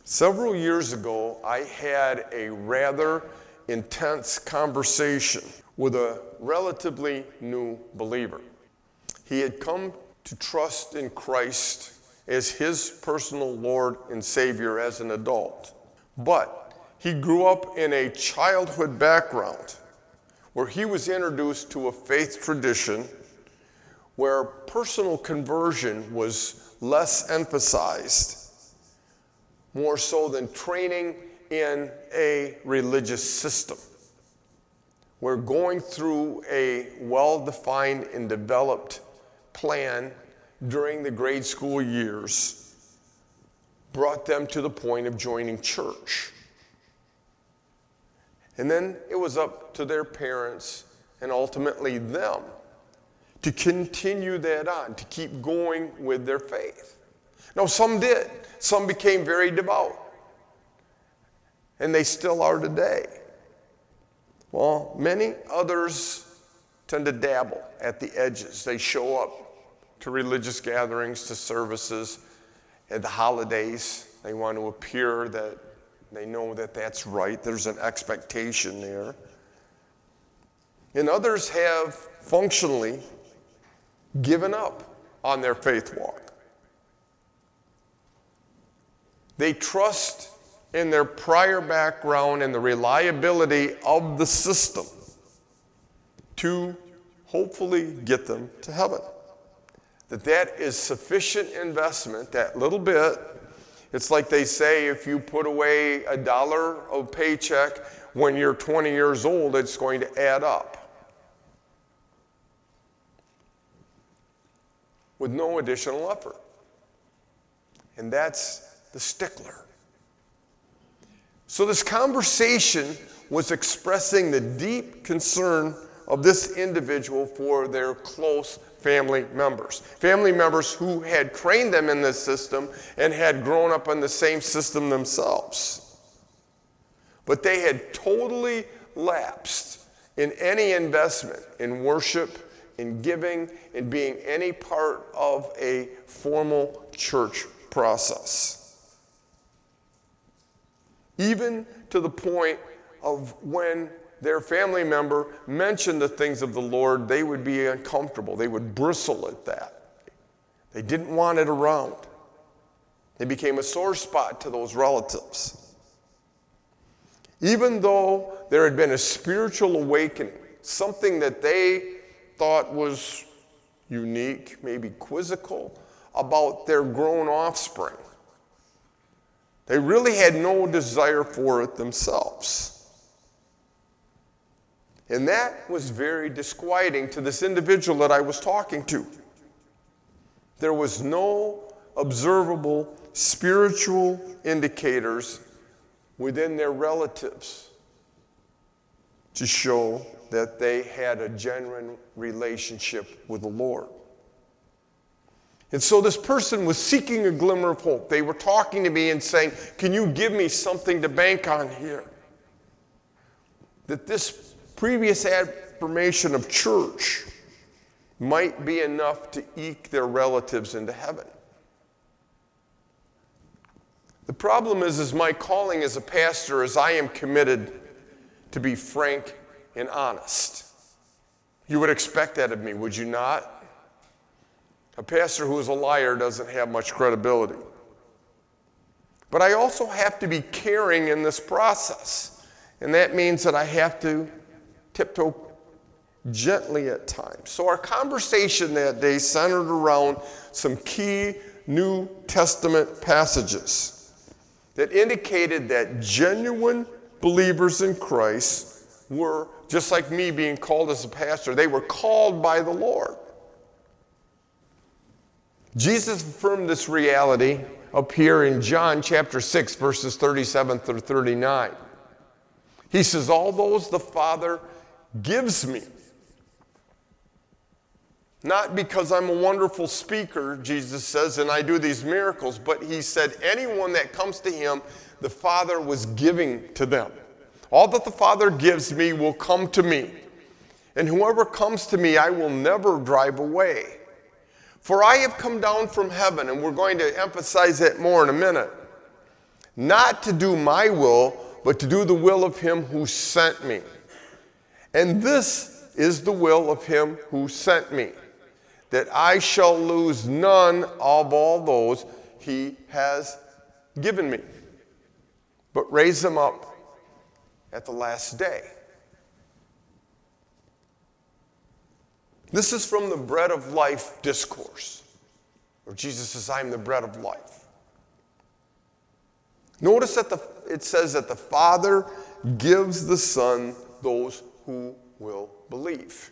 Several years ago, I had a rather intense conversation with a relatively new believer. He had come to trust in Christ as his personal Lord and Savior as an adult. But he grew up in a childhood background where he was introduced to a faith tradition where personal conversion was less emphasized, more so than training in a religious system, where going through a well-defined and developed plan during the grade school years brought them to the point of joining church. And then it was up to their parents and ultimately them to continue that on, to keep going with their faith. Now, some did. Some became very devout. And they still are today. Well, many others tend to dabble at the edges. They show up to religious gatherings, to services, at the holidays. They want to appear that they know that that's right. There's an expectation there. And others have functionally given up on their faith walk. They trust in their prior background and the reliability of the system to hopefully get them to heaven. That is sufficient investment, that little bit. It's like they say, if you put away $1 of paycheck when you're 20 years old, it's going to add up with no additional effort. And that's the stickler. So this conversation was expressing the deep concern of this individual for their close family members who had trained them in this system and had grown up in the same system themselves. But they had totally lapsed in any investment in worship, in giving, in being any part of a formal church process. Even to the point of when their family member mentioned the things of the Lord, they would be uncomfortable. They would bristle at that. They didn't want it around. It became a sore spot to those relatives. Even though there had been a spiritual awakening, something that they thought was unique, maybe quizzical, about their grown offspring, they really had no desire for it themselves. And that was very disquieting to this individual that I was talking to. There was no observable spiritual indicators within their relatives to show that they had a genuine relationship with the Lord. And so this person was seeking a glimmer of hope. They were talking to me and saying, can you give me something to bank on here? That this previous affirmation of church might be enough to eke their relatives into heaven. The problem is my calling as a pastor is I am committed to be frank and honest. You would expect that of me, would you not? A pastor who is a liar doesn't have much credibility. But I also have to be caring in this process. And that means that I have to tiptoe gently at times. So our conversation that day centered around some key New Testament passages that indicated that genuine believers in Christ were, just like me being called as a pastor, they were called by the Lord. Jesus affirmed this reality up here in John chapter 6, verses 37 through 39. He says, all those the Father gives me. Not because I'm a wonderful speaker, Jesus says, and I do these miracles, but he said anyone that comes to him, the Father was giving to them. All that the Father gives me will come to me. And whoever comes to me, I will never drive away. For I have come down from heaven, and we're going to emphasize that more in a minute, not to do my will, but to do the will of him who sent me. And this is the will of him who sent me, that I shall lose none of all those he has given me, but raise them up at the last day. This is from the bread of life discourse, where Jesus says, I am the bread of life. Notice that it says that the Father gives the Son those who will believe.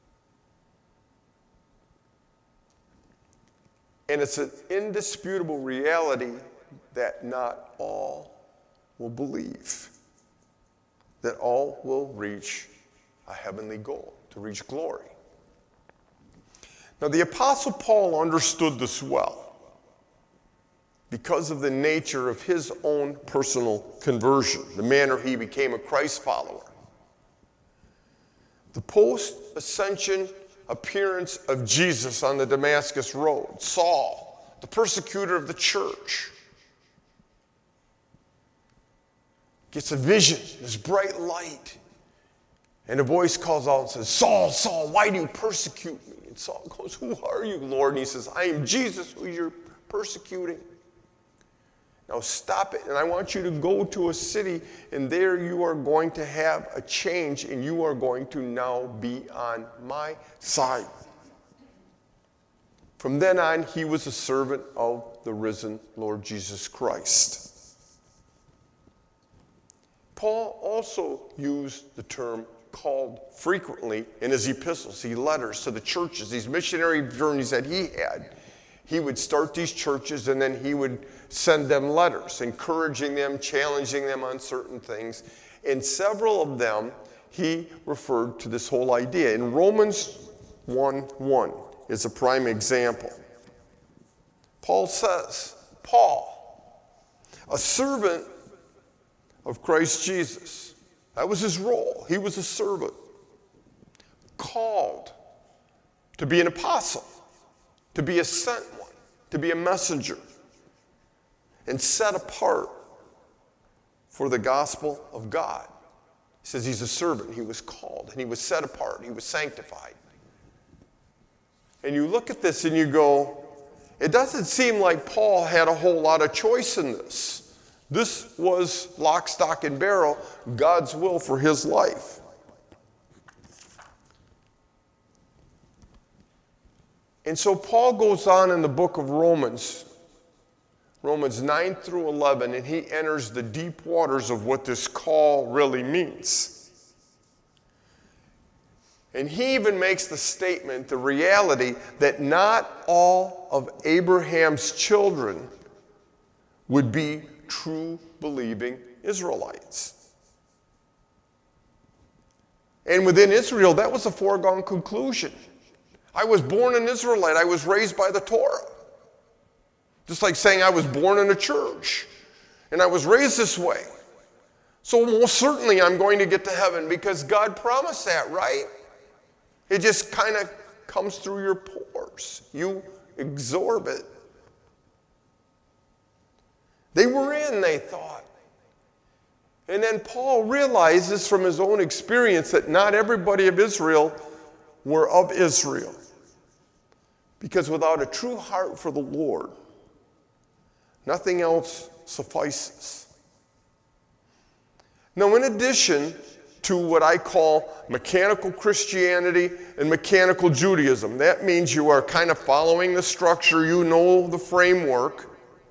And it's an indisputable reality that not all will believe, that all will reach a heavenly goal, to reach glory. Now, the Apostle Paul understood this well because of the nature of his own personal conversion, the manner he became a Christ follower. The post-ascension appearance of Jesus on the Damascus Road, Saul, the persecutor of the church, gets a vision, this bright light, and a voice calls out and says, Saul, Saul, why do you persecute me? And Saul goes, who are you, Lord? And he says, I am Jesus who you're persecuting. Now stop it, and I want you to go to a city, and there you are going to have a change, and you are going to now be on my side. From then on, he was a servant of the risen Lord Jesus Christ. Paul also used the term called frequently in his epistles, his letters to the churches, these missionary journeys that he had. He would start these churches and then he would send them letters, encouraging them, challenging them on certain things. In several of them, he referred to this whole idea. In Romans 1:1 is a prime example. Paul says, Paul, a servant of Christ Jesus. That was his role. He was a servant, called to be an apostle, to be a sent one, to be a messenger, and set apart for the gospel of God. He says he's a servant. He was called, and he was set apart. He was sanctified. And you look at this and you go, it doesn't seem like Paul had a whole lot of choice in this. This was lock, stock, and barrel, God's will for his life. And so Paul goes on in the book of Romans 9 through 11, and he enters the deep waters of what this call really means. And he even makes the statement, the reality, that not all of Abraham's children would be true believing Israelites. And within Israel, that was a foregone conclusion. I was born an Israelite. I was raised by the Torah. Just like saying I was born in a church and I was raised this way. So most certainly I'm going to get to heaven because God promised that, right? It just kind of comes through your pores. You absorb it. They were in, they thought. And then Paul realizes from his own experience that not everybody of Israel were of Israel. Because without a true heart for the Lord, nothing else suffices. Now, in addition to what I call mechanical Christianity and mechanical Judaism, that means you are kind of following the structure, you know the framework.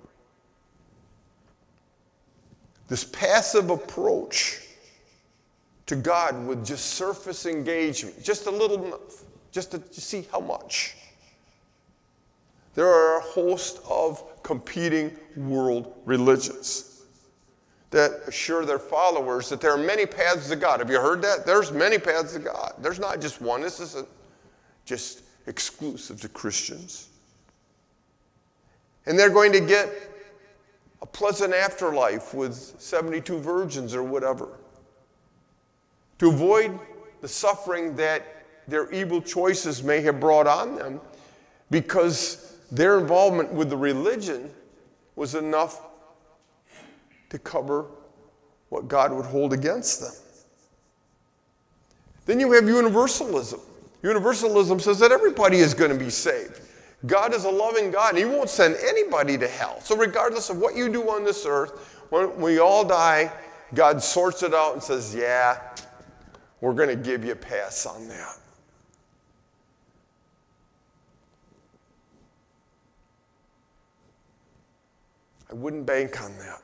This passive approach to God with just surface engagement, just a little enough, just to see how much. There are a host of competing world religions that assure their followers that there are many paths to God. Have you heard that? There's many paths to God. There's not just one. This isn't just exclusive to Christians. And they're going to get a pleasant afterlife with 72 virgins or whatever, to avoid the suffering that their evil choices may have brought on them, because their involvement with the religion was enough to cover what God would hold against them. Then you have universalism. Universalism says that everybody is going to be saved. God is a loving God, and He won't send anybody to hell. So regardless of what you do on this earth, when we all die, God sorts it out and says, yeah, we're going to give you a pass on that. I wouldn't bank on that.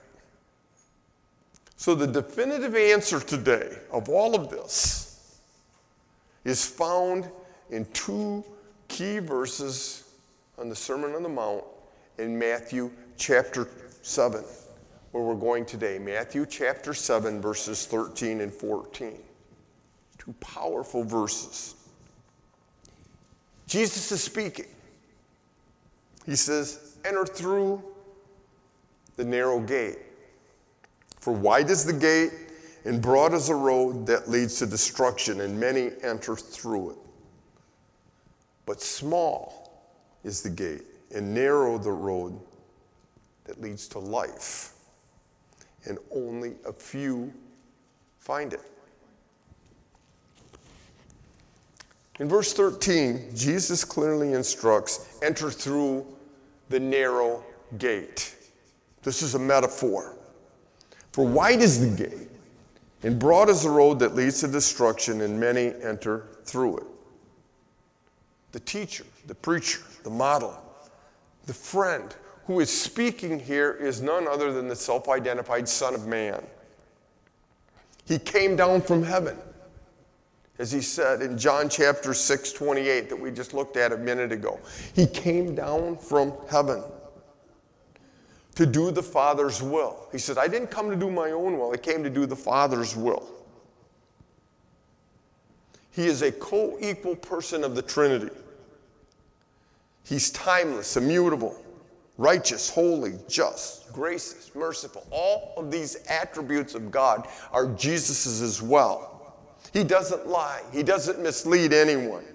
So the definitive answer today of all of this is found in two key verses on the Sermon on the Mount in Matthew chapter 7, where we're going today. Matthew chapter 7, verses 13 and 14. Two powerful verses. Jesus is speaking. He says, enter through the narrow gate. For wide is the gate, and broad is the road that leads to destruction, and many enter through it. But small is the gate, and narrow the road that leads to life, and only a few find it. In verse 13, Jesus clearly instructs, enter through the narrow gate. This is a metaphor. For wide is the gate, and broad is the road that leads to destruction, and many enter through it. The teacher, the preacher, the model, the friend who is speaking here is none other than the self-identified Son of Man. He came down from heaven, as he said in John chapter 6:28 that we just looked at a minute ago. He came down from heaven to do the Father's will. He said, I didn't come to do my own will. I came to do the Father's will. He is a co-equal person of the Trinity. He's timeless, immutable, righteous, holy, just, gracious, merciful. All of these attributes of God are Jesus's as well. He doesn't lie. He doesn't mislead anyone.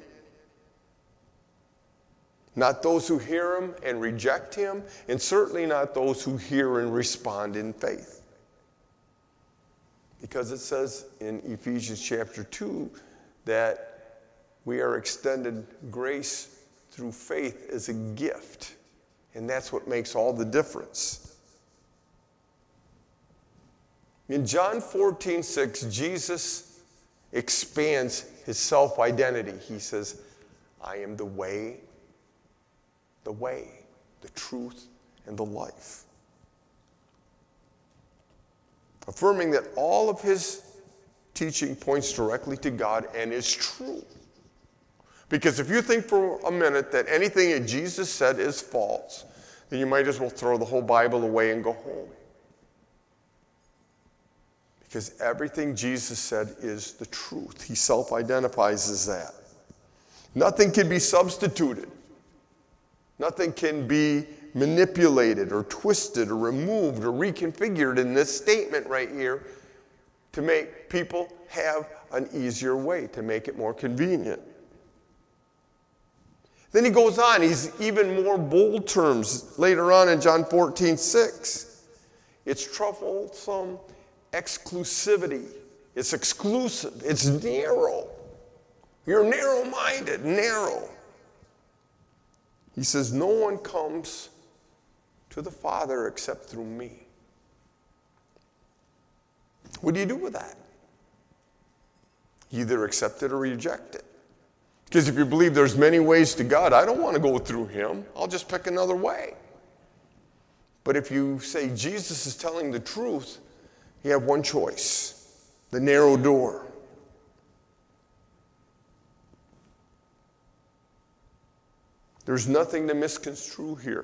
Not those who hear him and reject him, and certainly not those who hear and respond in faith. Because it says in Ephesians chapter 2 that we are extended grace through faith as a gift. And that's what makes all the difference. In John 14:6, Jesus expands his self-identity. He says, I am the way, the truth, and the life. Affirming that all of his teaching points directly to God and is true. Because if you think for a minute that anything that Jesus said is false, then you might as well throw the whole Bible away and go home. Because everything Jesus said is the truth. He self-identifies as that. Nothing can be substituted. Nothing can be manipulated or twisted or removed or reconfigured in this statement right here to make people have an easier way, to make it more convenient. Then he goes on, he's even more bold terms later on in John 14:6. It's troublesome exclusivity. It's exclusive. It's narrow. You're narrow-minded, narrow. He says, no one comes to the Father except through me. What do you do with that? You either accept it or reject it. Because if you believe there's many ways to God, I don't want to go through him. I'll just pick another way. But if you say Jesus is telling the truth, you have one choice, the narrow door. There's nothing to misconstrue here.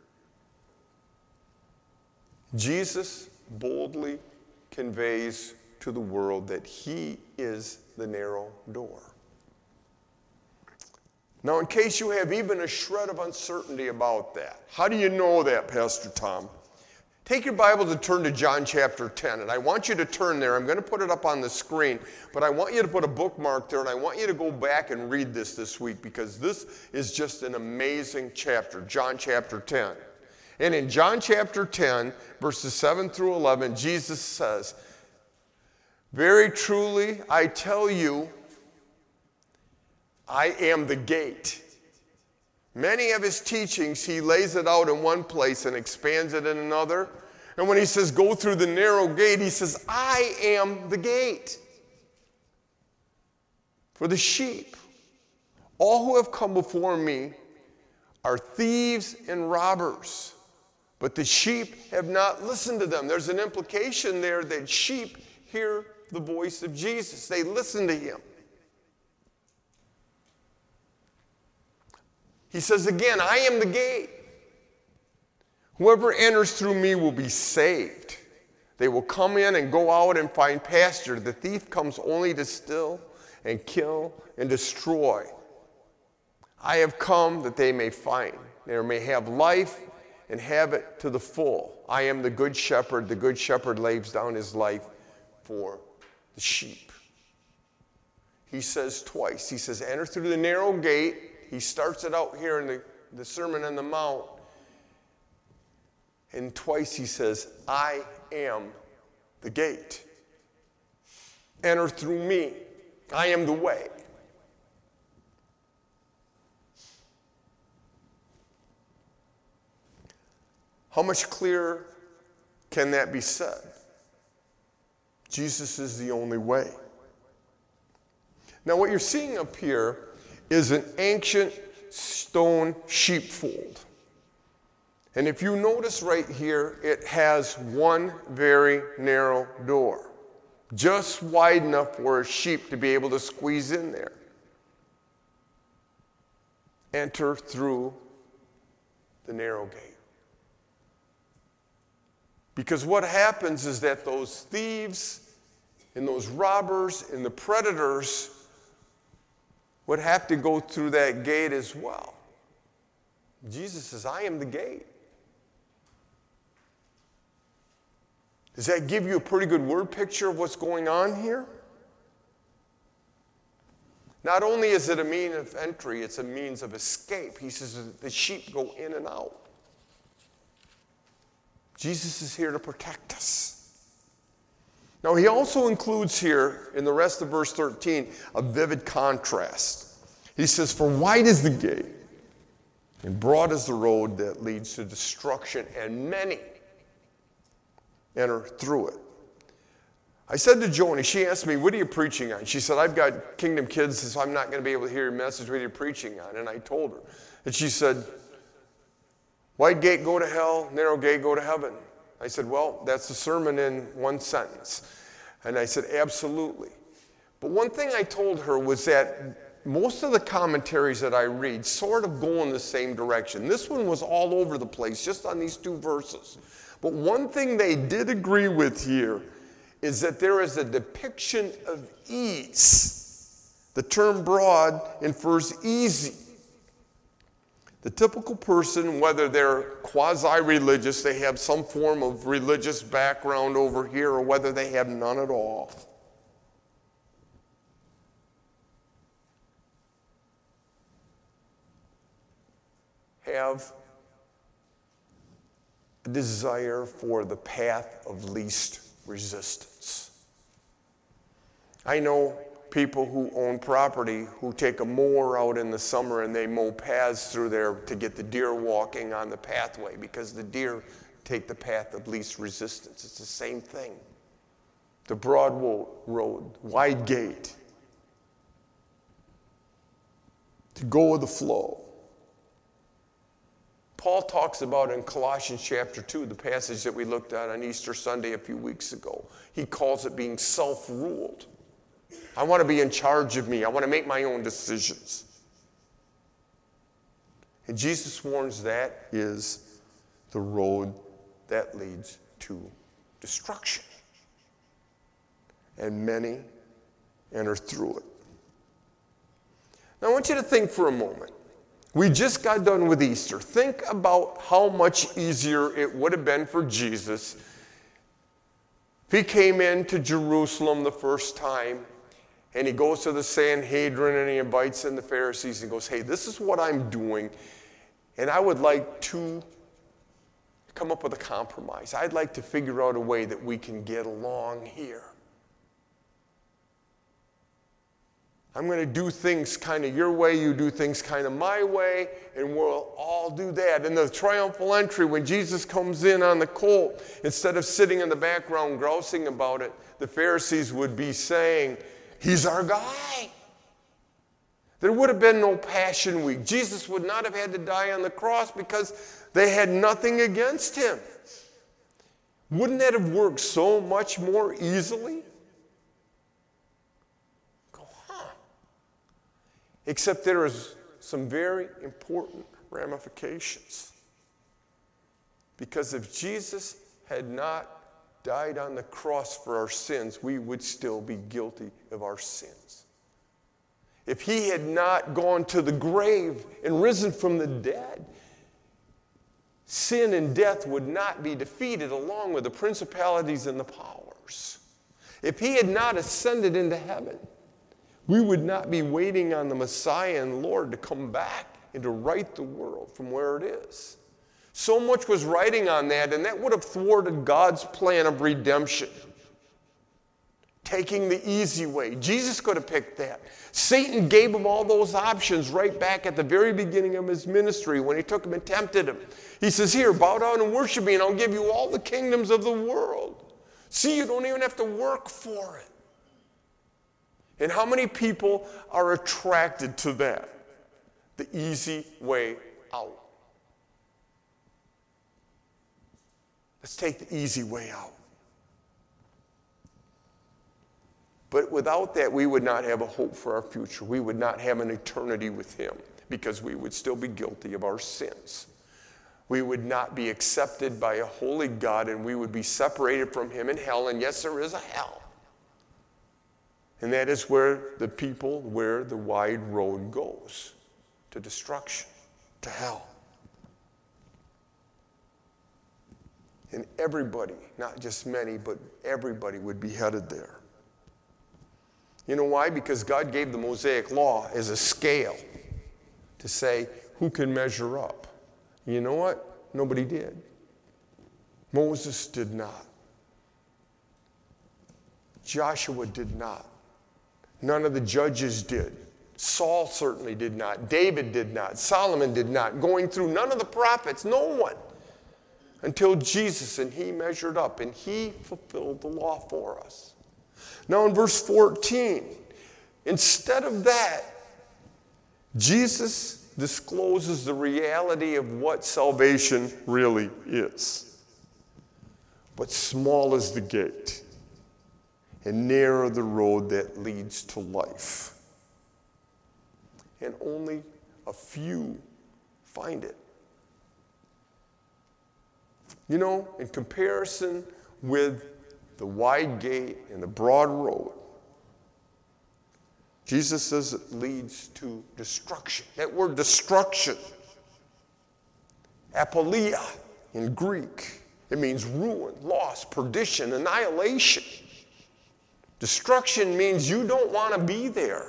Jesus boldly conveys to the world that he is the narrow door. Now, in case you have even a shred of uncertainty about that, how do you know that, Pastor Tom? Take your Bible to turn to John chapter 10, and I want you to turn there. I'm going to put it up on the screen, but I want you to put a bookmark there, and I want you to go back and read this week, because this is just an amazing chapter, John chapter 10. And in John chapter 10, verses 7 through 11, Jesus says, "Very truly, I tell you, I am the gate." Many of his teachings, he lays it out in one place and expands it in another. And when he says, go through the narrow gate, he says, I am the gate for the sheep. All who have come before me are thieves and robbers, but the sheep have not listened to them. There's an implication there that sheep hear the voice of Jesus. They listen to him. He says again, I am the gate. Whoever enters through me will be saved. They will come in and go out and find pasture. The thief comes only to steal and kill and destroy. I have come that they may find. They may have life and have it to the full. I am the good shepherd. The good shepherd lays down his life for the sheep. He says twice. He says, enter through the narrow gate. He starts it out here in the Sermon on the Mount. And twice he says, I am the gate. Enter through me. I am the way. How much clearer can that be said? Jesus is the only way. Now what you're seeing up here is an ancient stone sheepfold. And if you notice right here, it has one very narrow door, just wide enough for a sheep to be able to squeeze in there. Enter through the narrow gate. Because what happens is that those thieves and those robbers and the predators would have to go through that gate as well. Jesus says, I am the gate. Does that give you a pretty good word picture of what's going on here? Not only is it a means of entry, it's a means of escape. He says the sheep go in and out. Jesus is here to protect us. Now, he also includes here, in the rest of verse 13, a vivid contrast. He says, for wide is the gate, and broad is the road that leads to destruction, and many enter through it. I said to Joni, she asked me, what are you preaching on? She said, I've got Kingdom Kids, so I'm not going to be able to hear your message. What are you preaching on? And I told her. And she said, wide gate, go to hell. Narrow gate, go to heaven. I said, well, that's the sermon in one sentence. And I said, absolutely. But one thing I told her was that most of the commentaries that I read sort of go in the same direction. This one was all over the place, just on these two verses. But one thing they did agree with here is that there is a depiction of ease. The term broad infers easy. The typical person, whether they're quasi-religious, they have some form of religious background over here, or whether they have none at all, have a desire for the path of least resistance. I know people who own property who take a mower out in the summer and they mow paths through there to get the deer walking on the pathway, because the deer take the path of least resistance. It's the same thing. The broad road, wide gate, to go with the flow. Paul talks about in Colossians chapter 2, the passage that we looked at on Easter Sunday a few weeks ago. He calls it being self-ruled. I want to be in charge of me. I want to make my own decisions. And Jesus warns that is the road that leads to destruction. And many enter through it. Now I want you to think for a moment. We just got done with Easter. Think about how much easier it would have been for Jesus if he came into Jerusalem the first time and he goes to the Sanhedrin and he invites in the Pharisees and goes, hey, this is what I'm doing, and I would like 2 come up with a compromise. I'd like to figure out a way that we can get along here. I'm going to do things kind of your way, you do things kind of my way, and we'll all do that. In the triumphal entry, when Jesus comes in on the colt, instead of sitting in the background grousing about it, the Pharisees would be saying, he's our guy. There would have been no Passion Week. Jesus would not have had to die on the cross because they had nothing against him. Wouldn't that have worked so much more easily? Except there is some very important ramifications. Because if Jesus had not died on the cross for our sins, we would still be guilty of our sins. If he had not gone to the grave and risen from the dead, sin and death would not be defeated along with the principalities and the powers. If he had not ascended into heaven, we would not be waiting on the Messiah and Lord to come back and to right the world from where it is. So much was riding on that, and that would have thwarted God's plan of redemption. Taking the easy way. Jesus could have picked that. Satan gave him all those options right back at the very beginning of his ministry when he took him and tempted him. He says, here, bow down and worship me, and I'll give you all the kingdoms of the world. See, you don't even have to work for it. And how many people are attracted to that? The easy way out. Let's take the easy way out. But without that, we would not have a hope for our future. We would not have an eternity with him because we would still be guilty of our sins. We would not be accepted by a holy God, and we would be separated from him in hell. And yes, there is a hell. And that is where the wide road goes, to destruction, to hell. And everybody, not just many, but everybody would be headed there. You know why? Because God gave the Mosaic Law as a scale to say who can measure up. You know what? Nobody did. Moses did not. Joshua did not. None of the judges did. Saul certainly did not. David did not. Solomon did not. Going through none of the prophets, no one. Until Jesus, and he measured up, and he fulfilled the law for us. Now in verse 14, instead of that, Jesus discloses the reality of what salvation really is. But small is the gate, and narrow the road that leads to life. And only a few find it. You know, in comparison with the wide gate and the broad road, Jesus says it leads to destruction. That word destruction, apoleia in Greek, it means ruin, loss, perdition, annihilation. Destruction means you don't want to be there.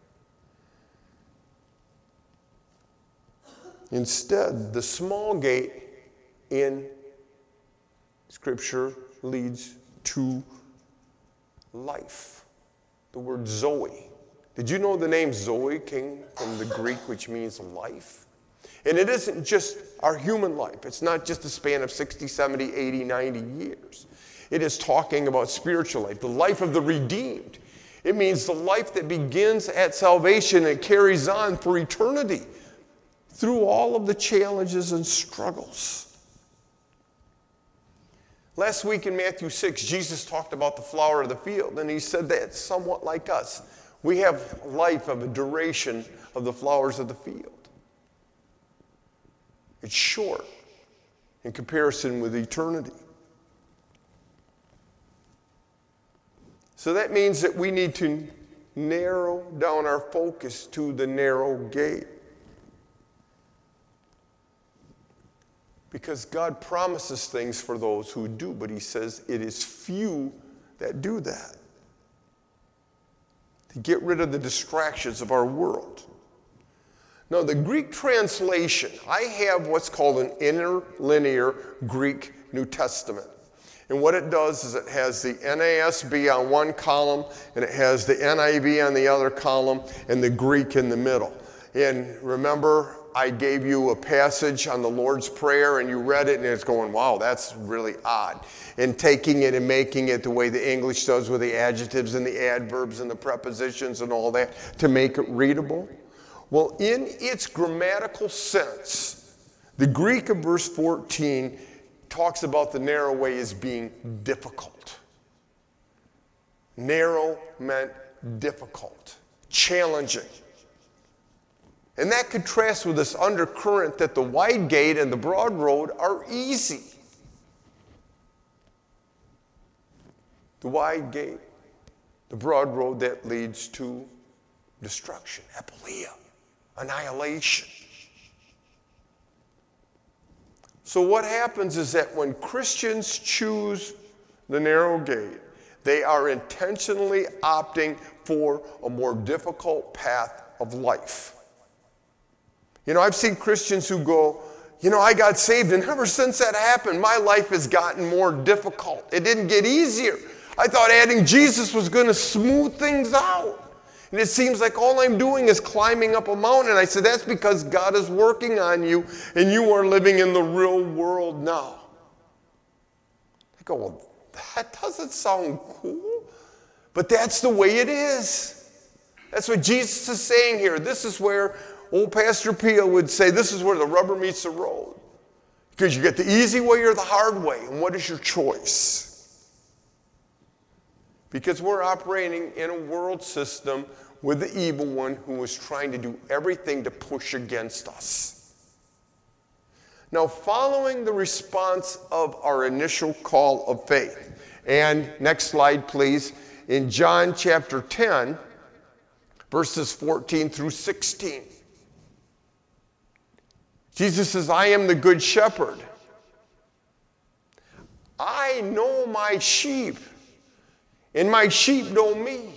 Instead, the small gate in Scripture leads to life. The word Zoe. Did you know the name Zoe came from the Greek, which means life? And it isn't just our human life. It's not just a span of 60, 70, 80, 90 years. It is talking about spiritual life, the life of the redeemed. It means the life that begins at salvation and carries on for eternity through all of the challenges and struggles. Last week in Matthew 6, Jesus talked about the flower of the field, and he said that it's somewhat like us. We have life of a duration of the flowers of the field. It's short in comparison with eternity. So that means that we need to narrow down our focus to the narrow gate. Because God promises things for those who do, but he says it is few that do that. To get rid of the distractions of our world. Now, the Greek translation, I have what's called an interlinear Greek New Testament. And what it does is it has the NASB on one column, and it has the NIV on the other column, and the Greek in the middle. And remember, I gave you a passage on the Lord's Prayer, and you read it, and it's going, wow, that's really odd. And taking it and making it the way the English does with the adjectives and the adverbs and the prepositions and all that to make it readable. Well, in its grammatical sense, the Greek of verse 14 talks about the narrow way as being difficult. Narrow meant difficult, challenging. And that contrasts with this undercurrent that the wide gate and the broad road are easy. The wide gate, the broad road that leads to destruction, apoleia, annihilation. So what happens is that when Christians choose the narrow gate, they are intentionally opting for a more difficult path of life. You know, I've seen Christians who go, you know, I got saved, and ever since that happened, my life has gotten more difficult. It didn't get easier. I thought adding Jesus was going to smooth things out. And it seems like all I'm doing is climbing up a mountain. I said, that's because God is working on you, and you are living in the real world now. I go, well, that doesn't sound cool. But that's the way it is. That's what Jesus is saying here. This is where old Pastor Pia would say, this is where the rubber meets the road. Because you get the easy way or the hard way. And what is your choice? Because we're operating in a world system with the evil one who is trying to do everything to push against us. Now, following the response of our initial call of faith, and next slide, please, in John chapter 10, verses 14 through 16. Jesus says, I am the good shepherd. I know my sheep, and my sheep know me.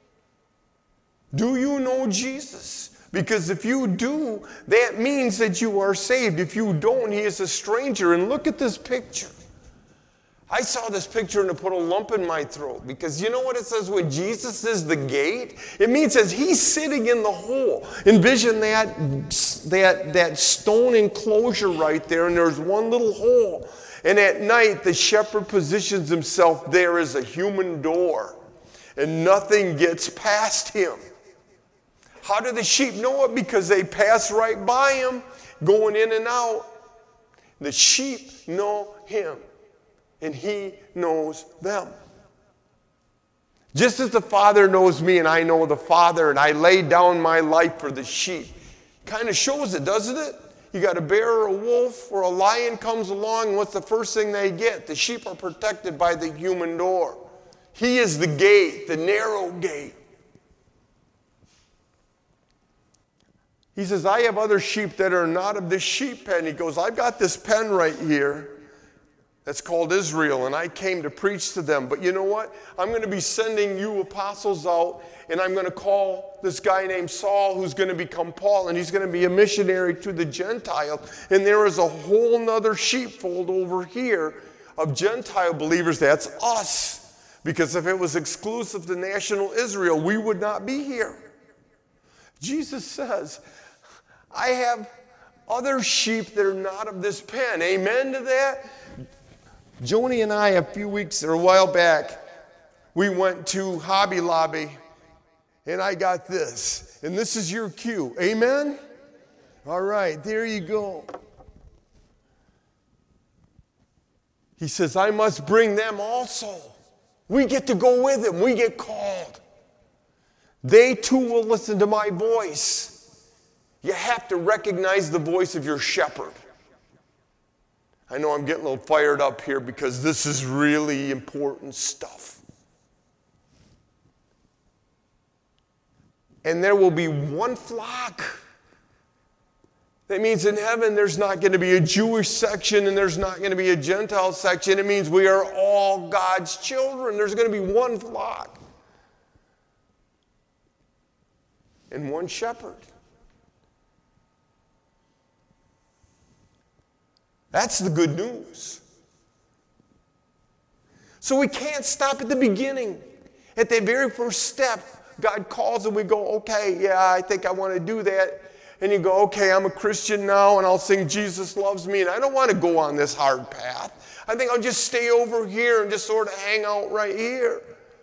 Do you know Jesus? Because if you do, that means that you are saved. If you don't, he is a stranger. And look at this picture. I saw this picture and it put a lump in my throat. Because you know what it says when Jesus is the gate? It means as he's sitting in the hole. Envision that stone enclosure right there, and there's one little hole. And at night, the shepherd positions himself there as a human door. And nothing gets past him. How do the sheep know it? Because they pass right by him, going in and out. The sheep know him, and he knows them. Just as the Father knows me, and I know the Father, and I lay down my life for the sheep. Kind of shows it, doesn't it? You got a bear or a wolf or a lion comes along, and what's the first thing they get? The sheep are protected by the human door. He is the gate, the narrow gate. He says, I have other sheep that are not of this sheep pen. He goes, I've got this pen right here that's called Israel, and I came to preach to them. But you know what? I'm going to be sending you apostles out, and I'm going to call this guy named Saul who's going to become Paul, and he's going to be a missionary to the Gentiles. And there is a whole nother sheepfold over here of Gentile believers. That's us. Because if it was exclusive to national Israel, we would not be here. Jesus says, I have other sheep that are not of this pen. Amen to that? Joni and I, a while back, we went to Hobby Lobby, and I got this. And this is your cue. Amen? All right, there you go. He says, I must bring them also. We get to go with him. We get called. They too will listen to my voice. You have to recognize the voice of your shepherd. I know I'm getting a little fired up here because this is really important stuff. And there will be one flock. That means in heaven there's not going to be a Jewish section and there's not going to be a Gentile section. It means we are all God's children. There's going to be one flock. And one shepherd. That's the good news. So we can't stop at the beginning. At the very first step, God calls and we go, okay, yeah, I think I want to do that. And you go, okay, I'm a Christian now and I'll sing Jesus Loves Me. And I don't want to go on this hard path. I think I'll just stay over here and just sort of hang out right here.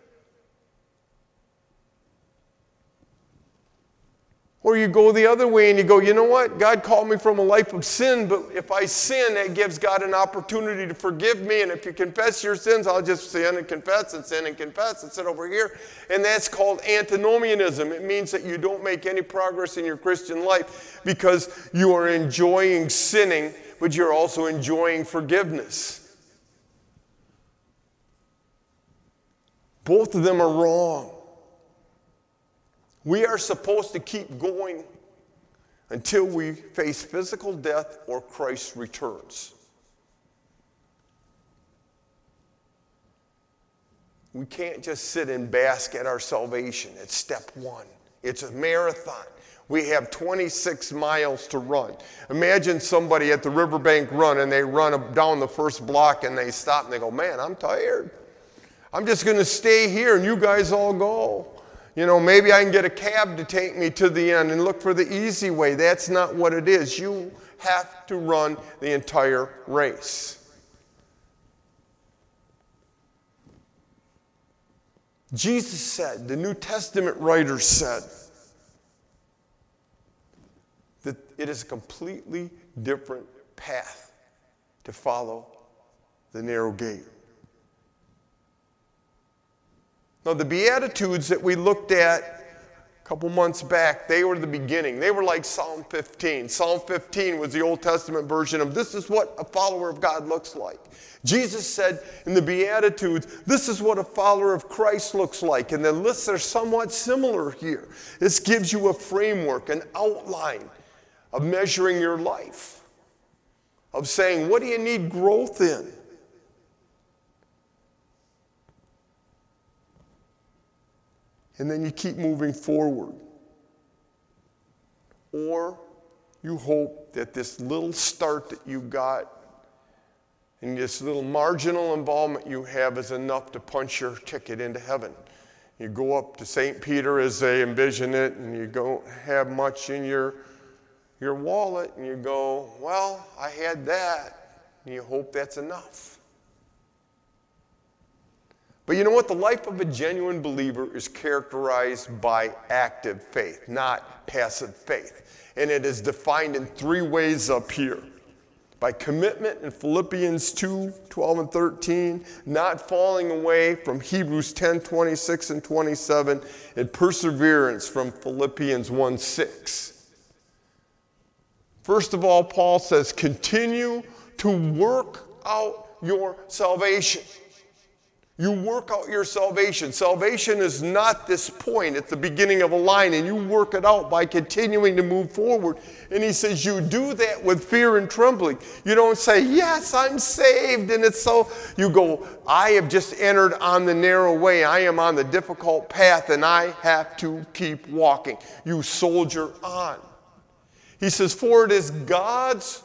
Or you go the other way and you go, you know what? God called me from a life of sin, but if I sin, that gives God an opportunity to forgive me. And if you confess your sins, I'll just sin and confess and sin and confess and sit over here. And that's called antinomianism. It means that you don't make any progress in your Christian life because you are enjoying sinning, but you're also enjoying forgiveness. Both of them are wrong. We are supposed to keep going until we face physical death or Christ returns. We can't just sit and bask at our salvation. It's step one. It's a marathon. We have 26 miles to run. Imagine somebody at the riverbank run and they run down the first block and they stop and they go, man, I'm tired. I'm just going to stay here and you guys all go. You know, maybe I can get a cab to take me to the end and look for the easy way. That's not what it is. You have to run the entire race. Jesus said, the New Testament writers said, that it is a completely different path to follow the narrow gate. Now, the Beatitudes that we looked at a couple months back, they were the beginning. They were like Psalm 15. Psalm 15 was the Old Testament version of this is what a follower of God looks like. Jesus said in the Beatitudes, this is what a follower of Christ looks like. And the lists are somewhat similar here. This gives you a framework, an outline of measuring your life, of saying, what do you need growth in? And then you keep moving forward. Or you hope that this little start that you got and this little marginal involvement you have is enough to punch your ticket into heaven. You go up to St. Peter as they envision it, and you don't have much in your wallet, and you go, well, I had that, and you hope that's enough. But you know what? The life of a genuine believer is characterized by active faith, not passive faith. And it is defined in three ways up here. By commitment in Philippians 2, 12 and 13, not falling away from Hebrews 10, 26 and 27, and perseverance from Philippians 1, 6. First of all, Paul says, continue to work out your salvation. You work out your salvation. Salvation is not this point at the beginning of a line, and you work it out by continuing to move forward. And he says you do that with fear and trembling. You don't say, yes, I'm saved, and it's so. You go, I have just entered on the narrow way. I am on the difficult path, and I have to keep walking. You soldier on. He says, for it is God's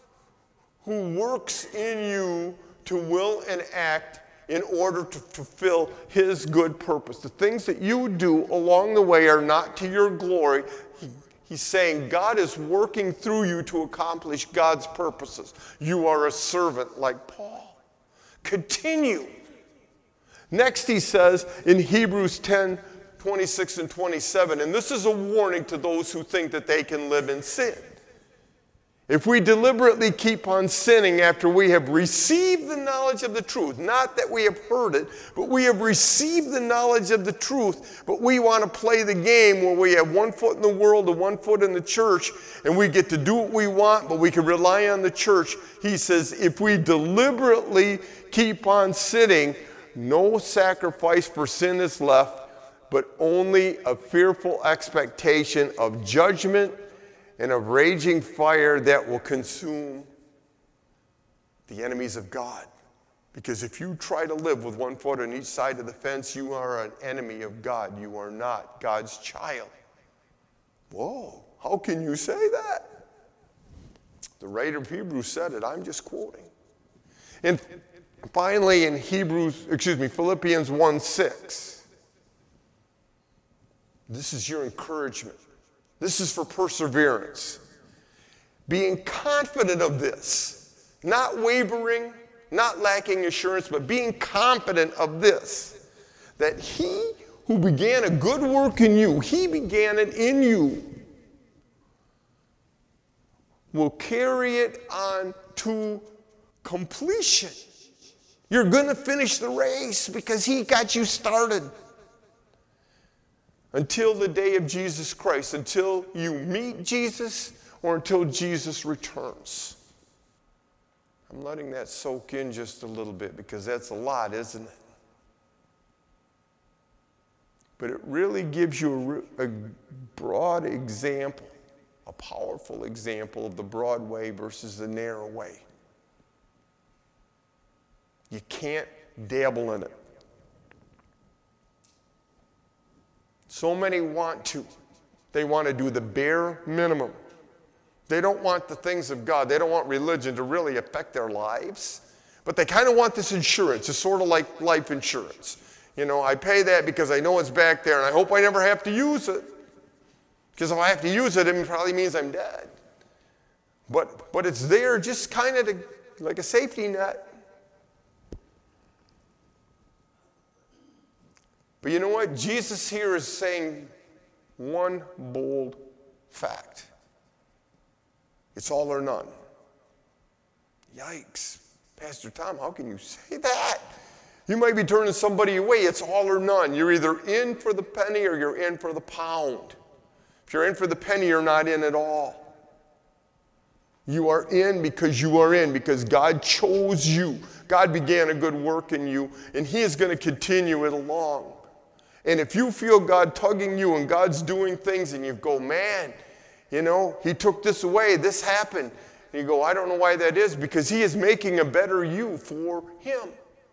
who works in you to will and act in order to fulfill his good purpose. The things that you do along the way are not to your glory. He's saying God is working through you to accomplish God's purposes. You are a servant like Paul. Continue. Next he says in Hebrews 10, 26 and 27, and this is a warning to those who think that they can live in sin. If we deliberately keep on sinning after we have received the knowledge of the truth, not that we have heard it, but we have received the knowledge of the truth, but we want to play the game where we have 1 foot in the world and 1 foot in the church, and we get to do what we want, but we can rely on the church. He says, if we deliberately keep on sinning, no sacrifice for sin is left, but only a fearful expectation of judgment and of raging fire that will consume the enemies of God. Because if you try to live with 1 foot on each side of the fence, you are an enemy of God. You are not God's child. Whoa, how can you say that? The writer of Hebrews said it. I'm just quoting. And finally in Philippians 1:6. This is your encouragement. This is for perseverance. Being confident of this, not wavering, not lacking assurance, but being confident of this, that he who began a good work in you, he began it in you, will carry it on to completion. You're going to finish the race because he got you started. Until the day of Jesus Christ, until you meet Jesus or until Jesus returns. I'm letting that soak in just a little bit because that's a lot, isn't it? But it really gives you a broad example, a powerful example of the broad way versus the narrow way. You can't dabble in it. So many want to. They want to do the bare minimum. They don't want the things of God. They don't want religion to really affect their lives. But they kind of want this insurance. It's sort of like life insurance. You know, I pay that because I know it's back there and I hope I never have to use it. Because if I have to use it, it probably means I'm dead. But it's there just kind of like a safety net. But you know what? Jesus here is saying one bold fact. It's all or none. Yikes. Pastor Tom, how can you say that? You might be turning somebody away. It's all or none. You're either in for the penny or you're in for the pound. If you're in for the penny, you're not in at all. You are in because God chose you. God began a good work in you, and he is going to continue it along. And if you feel God tugging you and God's doing things and you go, man, you know, he took this away, this happened. And you go, I don't know why that is, because he is making a better you for him.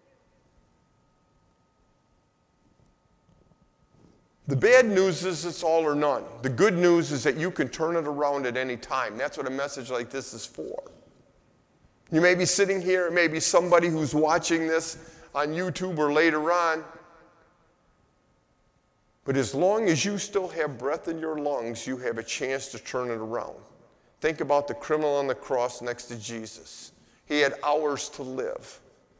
The bad news is it's all or none. The good news is that you can turn it around at any time. That's what a message like this is for. You may be sitting here, it may be somebody who's watching this on YouTube or later on. But as long as you still have breath in your lungs, you have a chance to turn it around. Think about the criminal on the cross next to Jesus. He had hours to live.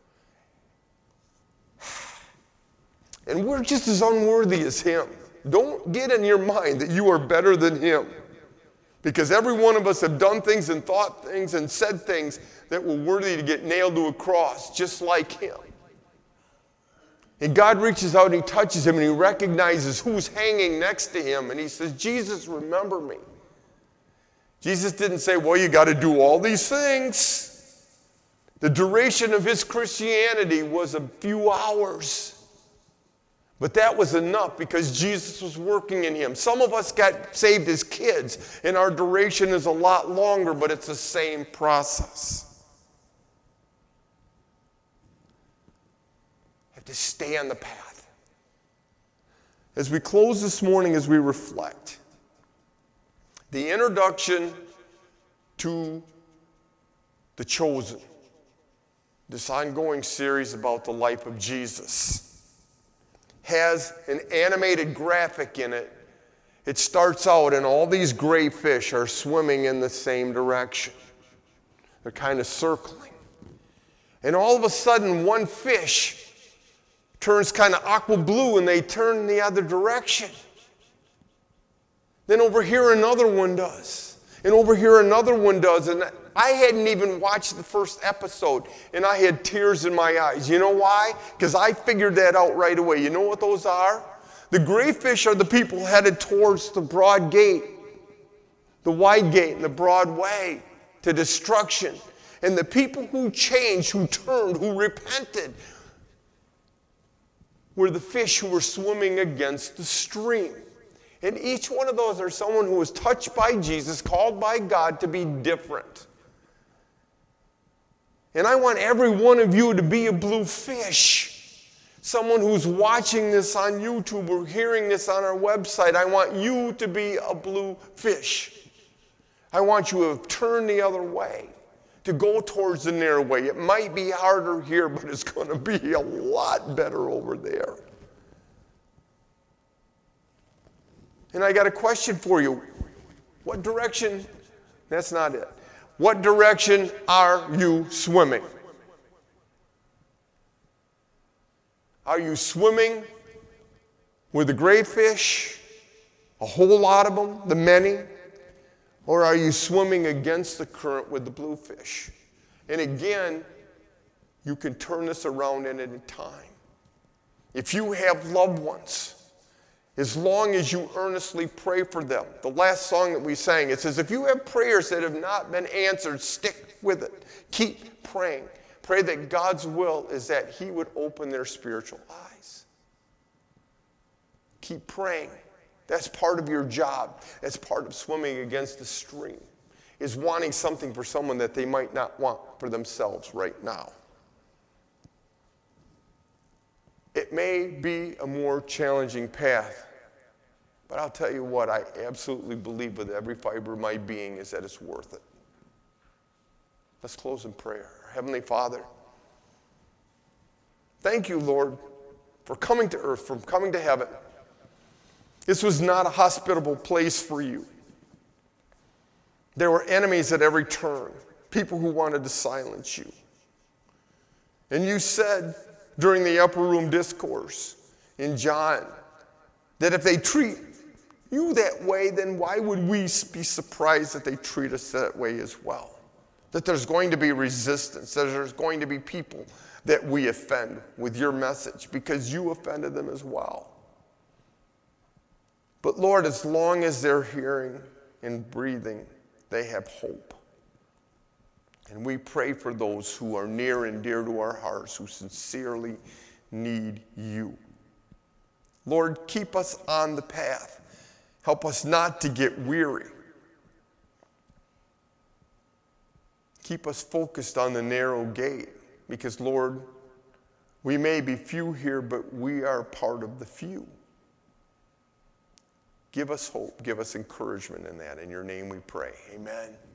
And we're just as unworthy as him. Don't get in your mind that you are better than him. Because every one of us have done things and thought things and said things that were worthy to get nailed to a cross, just like him. And God reaches out and he touches him and he recognizes who's hanging next to him. And he says, Jesus, remember me. Jesus didn't say, well, you got to do all these things. The duration of his Christianity was a few hours. But that was enough because Jesus was working in him. Some of us got saved as kids, and our duration is a lot longer, but it's the same process. You have to stay on the path. As we close this morning, as we reflect, the introduction to The Chosen, this ongoing series about the life of Jesus, has an animated graphic in it. It starts out and all these gray fish are swimming in the same direction. They're kind of circling. And all of a sudden, one fish turns kind of aqua blue and they turn in the other direction. Then over here another one does. And over here another one does. And I hadn't even watched the first episode, and I had tears in my eyes. You know why? Because I figured that out right away. You know what those are? The gray fish are the people headed towards the broad gate, the wide gate and the broad way to destruction. And the people who changed, who turned, who repented, were the fish who were swimming against the stream. And each one of those are someone who was touched by Jesus, called by God to be different. And I want every one of you to be a blue fish. Someone who's watching this on YouTube or hearing this on our website, I want you to be a blue fish. I want you to have turned the other way, to go towards the narrow way. It might be harder here, but it's going to be a lot better over there. And I got a question for you. What direction? That's not it. What direction are you swimming? Are you swimming with the great fish, a whole lot of them, the many? Or are you swimming against the current with the blue fish? And again, you can turn this around at any time. If you have loved ones, as long as you earnestly pray for them. The last song that we sang, it says, if you have prayers that have not been answered, stick with it. Keep praying. Pray that God's will is that he would open their spiritual eyes. Keep praying. That's part of your job. That's part of swimming against the stream, is wanting something for someone that they might not want for themselves right now. It may be a more challenging path, but I'll tell you what, I absolutely believe with every fiber of my being is that it's worth it. Let's close in prayer. Heavenly Father, thank you, Lord, for coming to earth, for coming to heaven. This was not a hospitable place for you. There were enemies at every turn, people who wanted to silence you. And you said during the upper room discourse in John that if they treat you that way, then why would we be surprised that they treat us that way as well? That there's going to be resistance, that there's going to be people that we offend with your message because you offended them as well. But Lord, as long as they're hearing and breathing, they have hope. And we pray for those who are near and dear to our hearts, who sincerely need you. Lord, keep us on the path. Help us not to get weary. Keep us focused on the narrow gate, because, Lord, we may be few here, but we are part of the few. Give us hope. Give us encouragement in that. In your name we pray. Amen.